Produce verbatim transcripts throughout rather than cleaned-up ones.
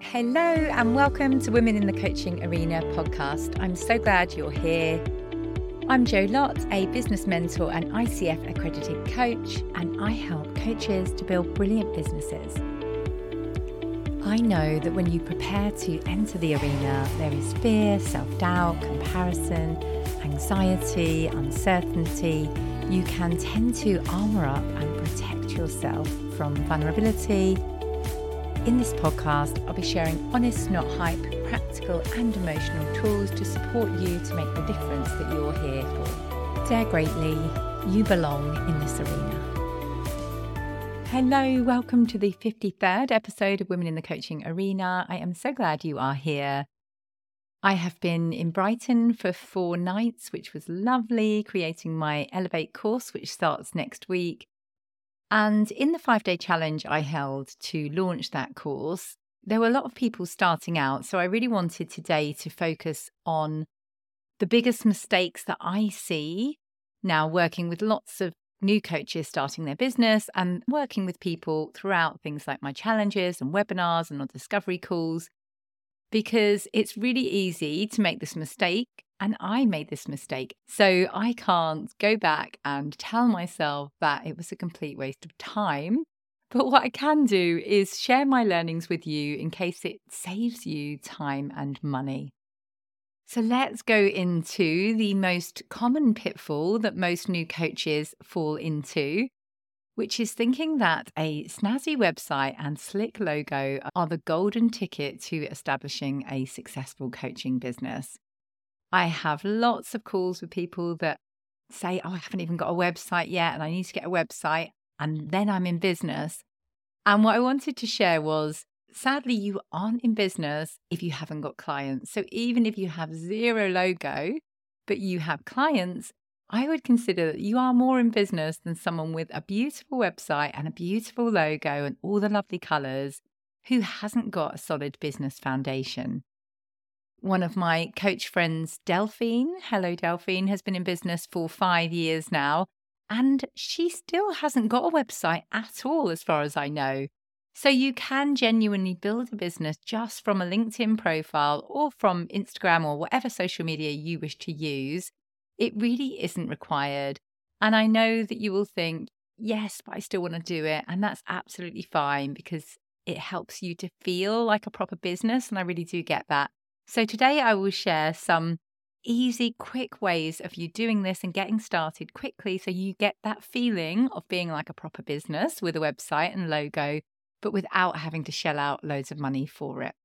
Hello and welcome to Women in the Coaching Arena podcast. I'm so glad you're here. I'm Jo Lott, a business mentor and I C F accredited coach, and I help coaches to build brilliant businesses. I know that when you prepare to enter the arena, there is fear, self-doubt, comparison, anxiety, uncertainty. You can tend to armour up and protect yourself from vulnerability. In this podcast, I'll be sharing honest, not hype, practical and emotional tools to support you to make the difference that you're here for. Dare greatly, you belong in this arena. Hello, welcome to the fifty-third episode of Women in the Coaching Arena. I am so glad you are here. I have been in Brighton for four nights, which was lovely, creating my Elevate course, which starts next week. And in the five-day challenge I held to launch that course, there were a lot of people starting out. So I really wanted today to focus on the biggest mistakes that I see now working with lots of new coaches starting their business and working with people throughout things like my challenges and webinars and on discovery calls, because it's really easy to make this mistake. And I made this mistake. So I can't go back and tell myself that it was a complete waste of time. But what I can do is share my learnings with you in case it saves you time and money. So let's go into the most common pitfall that most new coaches fall into, which is thinking that a snazzy website and slick logo are the golden ticket to establishing a successful coaching business. I have lots of calls with people that say, oh, I haven't even got a website yet and I need to get a website and then I'm in business. And what I wanted to share was, sadly, you aren't in business if you haven't got clients. So even if you have zero logo, but you have clients, I would consider that you are more in business than someone with a beautiful website and a beautiful logo and all the lovely colours who hasn't got a solid business foundation. One of my coach friends, Delphine, hello Delphine, has been in business for five years now, and she still hasn't got a website at all, as far as I know. So you can genuinely build a business just from a LinkedIn profile or from Instagram or whatever social media you wish to use. It really isn't required. And I know that you will think, yes, but I still want to do it. And that's absolutely fine because it helps you to feel like a proper business. And I really do get that. So today I will share some easy, quick ways of you doing this and getting started quickly so you get that feeling of being like a proper business with a website and logo, but without having to shell out loads of money for it.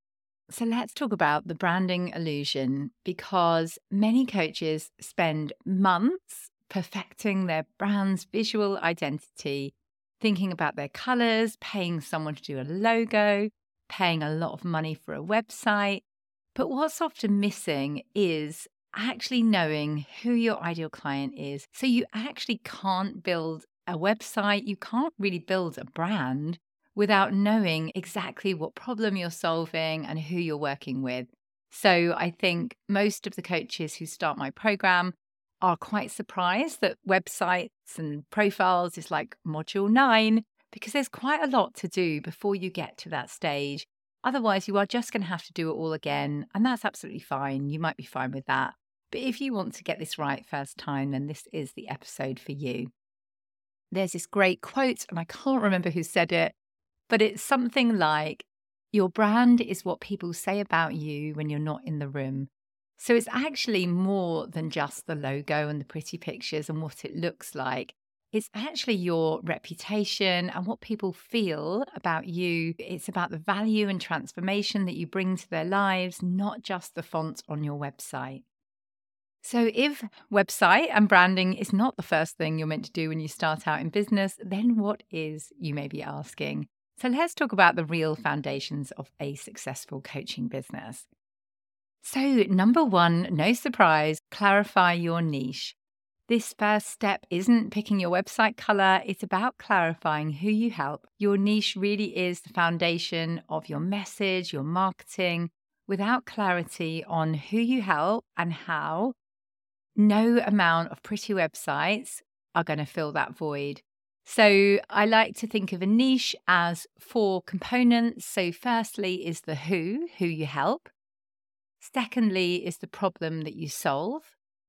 So let's talk about the branding illusion, because many coaches spend months perfecting their brand's visual identity, thinking about their colors, paying someone to do a logo, paying a lot of money for a website. But what's often missing is actually knowing who your ideal client is. So you actually can't build a website, you can't really build a brand without knowing exactly what problem you're solving and who you're working with. So I think most of the coaches who start my program are quite surprised that websites and profiles is like module nine, because there's quite a lot to do before you get to that stage. Otherwise, you are just going to have to do it all again, and that's absolutely fine. You might be fine with that. But if you want to get this right first time, then this is the episode for you. There's this great quote, and I can't remember who said it, but it's something like, your brand is what people say about you when you're not in the room. So it's actually more than just the logo and the pretty pictures and what it looks like. It's actually your reputation and what people feel about you. It's about the value and transformation that you bring to their lives, not just the font on your website. So if website and branding is not the first thing you're meant to do when you start out in business, then what is, you may be asking? So let's talk about the real foundations of a successful coaching business. So number one, no surprise, clarify your niche. This first step isn't picking your website color. It's about clarifying who you help. Your niche really is the foundation of your message, your marketing. Without clarity on who you help and how, no amount of pretty websites are going to fill that void. So I like to think of a niche as four components. So firstly is the who, who you help. Secondly is the problem that you solve.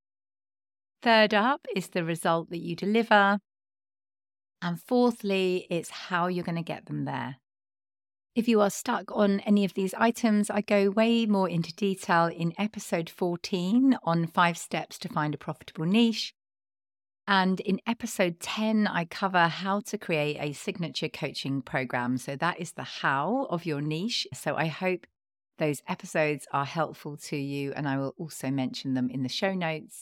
Third up is the result that you deliver. And fourthly, it's how you're going to get them there. If you are stuck on any of these items, I go way more into detail in episode fourteen on five steps to find a profitable niche. And in episode ten, I cover how to create a signature coaching program. So that is the how of your niche. So I hope those episodes are helpful to you, and I will also mention them in the show notes.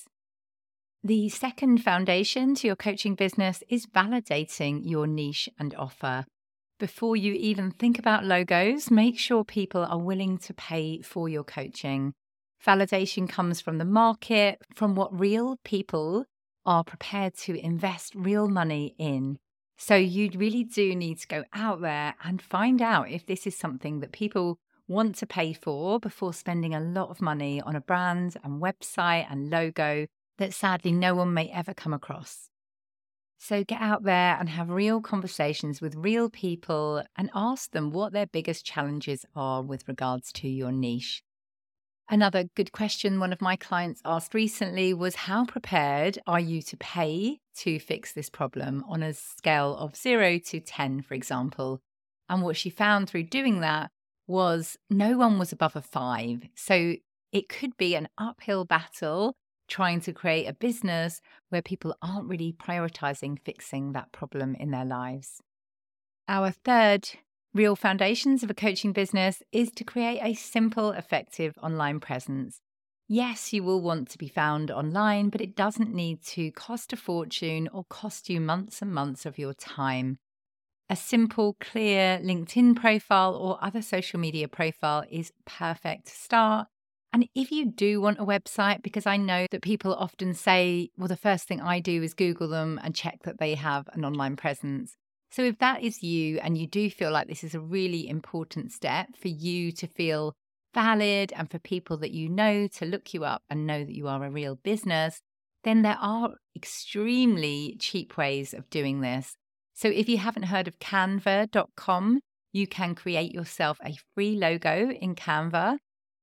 The second foundation to your coaching business is validating your niche and offer. Before you even think about logos, make sure people are willing to pay for your coaching. Validation comes from the market, from what real people are prepared to invest real money in. So you really do need to go out there and find out if this is something that people want to pay for before spending a lot of money on a brand and website and logo that sadly no one may ever come across. So get out there and have real conversations with real people and ask them what their biggest challenges are with regards to your niche. Another good question one of my clients asked recently was, how prepared are you to pay to fix this problem on a scale of zero to ten, for example? And what she found through doing that was no one was above a five. So it could be an uphill battle trying to create a business where people aren't really prioritizing fixing that problem in their lives. Our third real foundations of a coaching business is to create a simple, effective online presence. Yes, you will want to be found online, but it doesn't need to cost a fortune or cost you months and months of your time. A simple, clear LinkedIn profile or other social media profile is perfect to start. And if you do want a website, because I know that people often say, well, the first thing I do is Google them and check that they have an online presence. So if that is you and you do feel like this is a really important step for you to feel valid and for people that you know to look you up and know that you are a real business, then there are extremely cheap ways of doing this. So if you haven't heard of canva dot com, you can create yourself a free logo in Canva.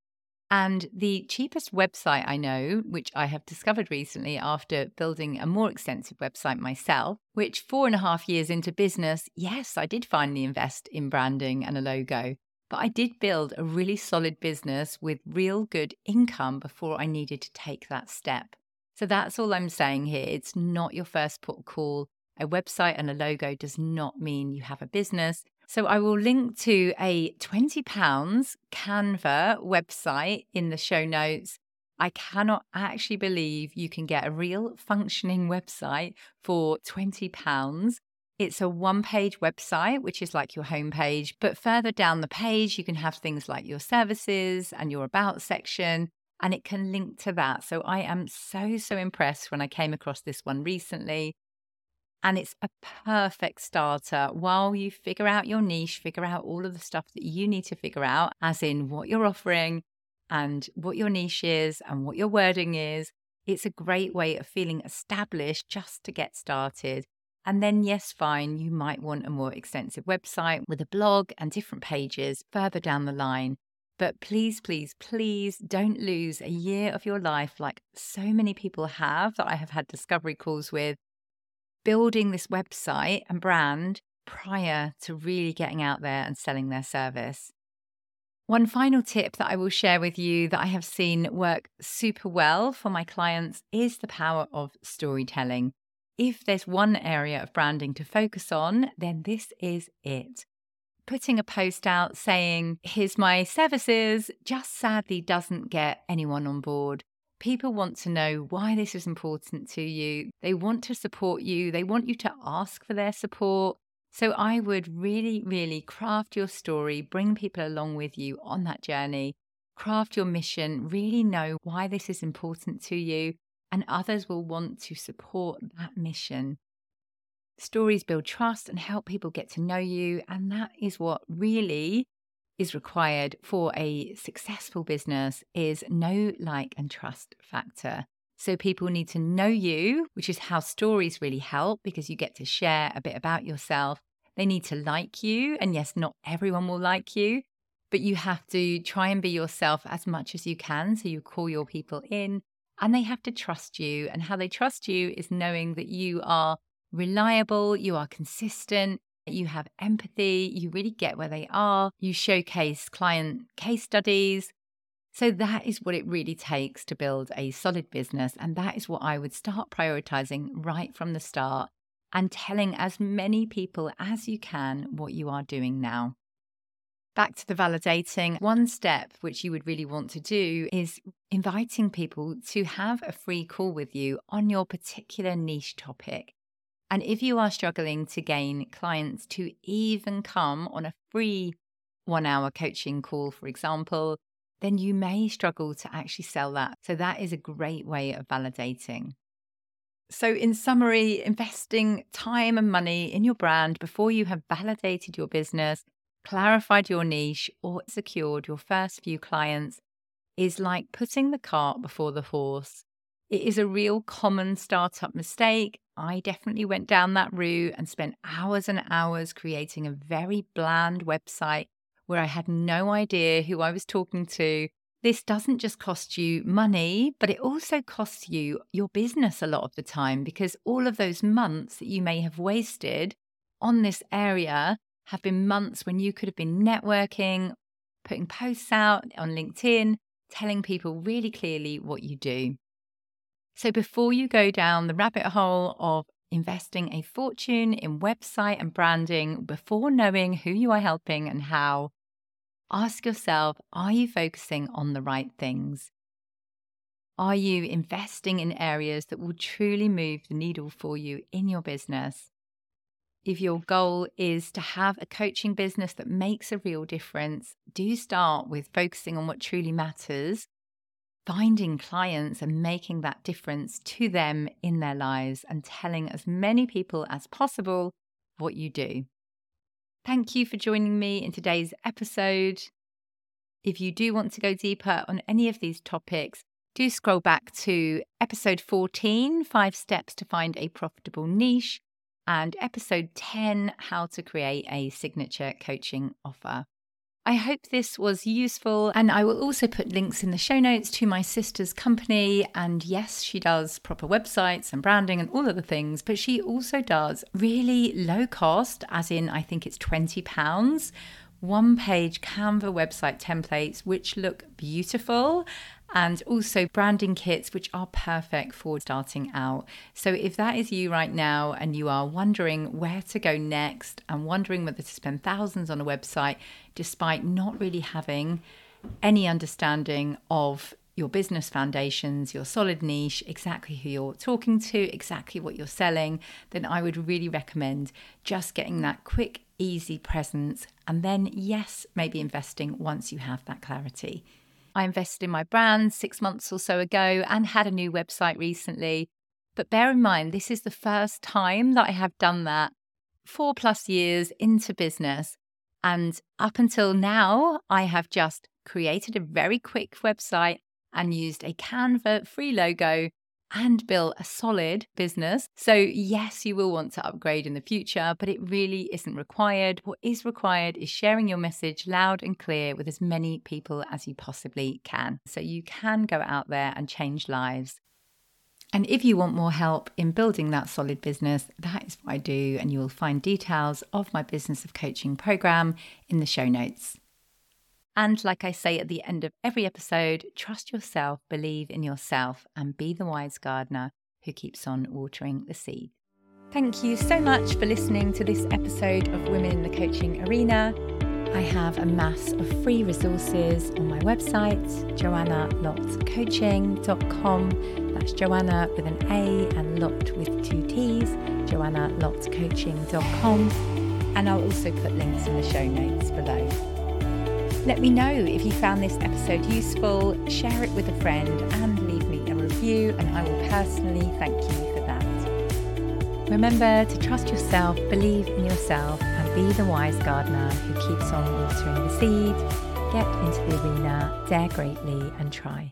And the cheapest website I know, which I have discovered recently after building a more extensive website myself, which four and a half years into business, yes, I did finally invest in branding and a logo, but I did build a really solid business with real good income before I needed to take that step. So that's all I'm saying here. It's not your first port of call. A website and a logo does not mean you have a business. So I will link to a twenty pounds Canva website in the show notes. I cannot actually believe you can get a real functioning website for twenty pounds. It's a one-page website, which is like your homepage, but further down the page, you can have things like your services and your about section, and it can link to that. So I am so, so impressed when I came across this one recently. And it's a perfect starter while you figure out your niche, figure out all of the stuff that you need to figure out, as in what you're offering and what your niche is and what your wording is. It's a great way of feeling established just to get started. And then, yes, fine, you might want a more extensive website with a blog and different pages further down the line. But please, please, please don't lose a year of your life like so many people have that I have had discovery calls with, building this website and brand prior to really getting out there and selling their service. One final tip that I will share with you that I have seen work super well for my clients is the power of storytelling. If there's one area of branding to focus on, then this is it. Putting a post out saying, here's my services, just sadly doesn't get anyone on board. People want to know why this is important to you. They want to support you. They want you to ask for their support. So I would really, really craft your story, bring people along with you on that journey, craft your mission, really know why this is important to you, and others will want to support that mission. Stories build trust and help people get to know you, and that is what really is required for a successful business, is know, like, and trust factor. So people need to know you, which is how stories really help because you get to share a bit about yourself. They need to like you. And yes, not everyone will like you, but you have to try and be yourself as much as you can. So you call your people in and they have to trust you. And how they trust you is knowing that you are reliable, you are consistent, you have empathy, you really get where they are, you showcase client case studies. So that is what it really takes to build a solid business. And that is what I would start prioritizing right from the start and telling as many people as you can what you are doing now. Back to the validating, one step which you would really want to do is inviting people to have a free call with you on your particular niche topic. And if you are struggling to gain clients to even come on a free one-hour coaching call, for example, then you may struggle to actually sell that. So that is a great way of validating. So in summary, investing time and money in your brand before you have validated your business, clarified your niche, or secured your first few clients is like putting the cart before the horse. It is a real common startup mistake. I definitely went down that route and spent hours and hours creating a very bland website where I had no idea who I was talking to. This doesn't just cost you money, but it also costs you your business a lot of the time because all of those months that you may have wasted on this area have been months when you could have been networking, putting posts out on LinkedIn, telling people really clearly what you do. So before you go down the rabbit hole of investing a fortune in website and branding, before knowing who you are helping and how, ask yourself, are you focusing on the right things? Are you investing in areas that will truly move the needle for you in your business? If your goal is to have a coaching business that makes a real difference, do start with focusing on what truly matters, finding clients and making that difference to them in their lives and telling as many people as possible what you do. Thank you for joining me in today's episode. If you do want to go deeper on any of these topics, do scroll back to episode fourteen, Five Steps to Find a Profitable Niche, and episode ten, How to Create a Signature Coaching Offer. I hope this was useful, and I will also put links in the show notes to my sister's company. And yes, she does proper websites and branding and all of the things, but she also does really low cost, as in I think it's twenty pounds, one page Canva website templates, which look beautiful, and also branding kits, which are perfect for starting out. So if that is you right now and you are wondering where to go next and wondering whether to spend thousands on a website, despite not really having any understanding of your business foundations, your solid niche, exactly who you're talking to, exactly what you're selling, then I would really recommend just getting that quick, easy presence. And then, yes, maybe investing once you have that clarity. I invested in my brand six months or so ago and had a new website recently. But bear in mind, this is the first time that I have done that four plus years into business. And up until now, I have just created a very quick website and used a Canva free logo and built a solid business. So yes, you will want to upgrade in the future, but it really isn't required. What is required is sharing your message loud and clear with as many people as you possibly can. So you can go out there and change lives. And if you want more help in building that solid business, that is what I do. And you will find details of my Business of Coaching program in the show notes. And like I say at the end of every episode, trust yourself, believe in yourself, and be the wise gardener who keeps on watering the seed. Thank you so much for listening to this episode of Women in the Coaching Arena. I have a mass of free resources on my website, joanna lott coaching dot com. That's Joanna with an A and Lott with two T's, joanna lott coaching dot com. And I'll also put links in the show notes below. Let me know if you found this episode useful, share it with a friend and leave me a review, and I will personally thank you for that. Remember to trust yourself, believe in yourself, and be the wise gardener who keeps on watering the seed. Get into the arena, dare greatly and try.